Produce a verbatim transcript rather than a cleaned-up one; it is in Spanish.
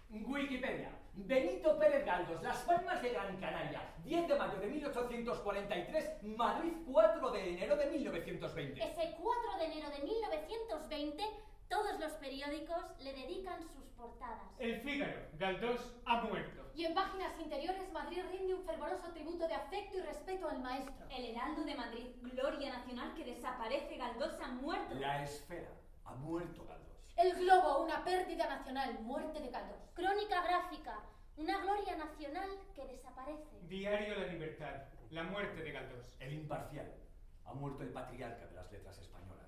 Wikipedia. Benito Pérez Galdós, Las Palmas de Gran Canaria, diez de mayo de mil ochocientos cuarenta y tres, Madrid, cuatro de enero de mil novecientos veinte. Ese cuatro de enero de mil novecientos veinte, todos los periódicos le dedican sus portadas. El Fígaro, Galdós ha muerto. Y en páginas interiores, Madrid rinde un fervoroso tributo de afecto y respeto al maestro. El Heraldo de Madrid, gloria nacional que desaparece, Galdós ha muerto. La Esfera, ha muerto Galdós. El Globo, una pérdida nacional, muerte de Galdós. Crónica Gráfica, una gloria nacional que desaparece. Diario La Libertad, la muerte de Galdós. El Imparcial, ha muerto el patriarca de las letras españolas.